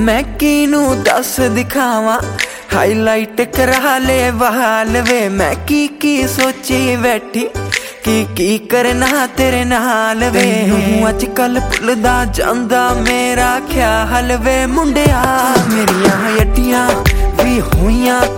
मैं किनू दस दिखावा हाईलाइट करा ले बहाल वे। मैं की सोची बैठी की करना तेरे नाल वे। अज कल भुलदा जांदा मेरा ख्याल वे। मुंडिया मेरिया अड्डियां भी होइयां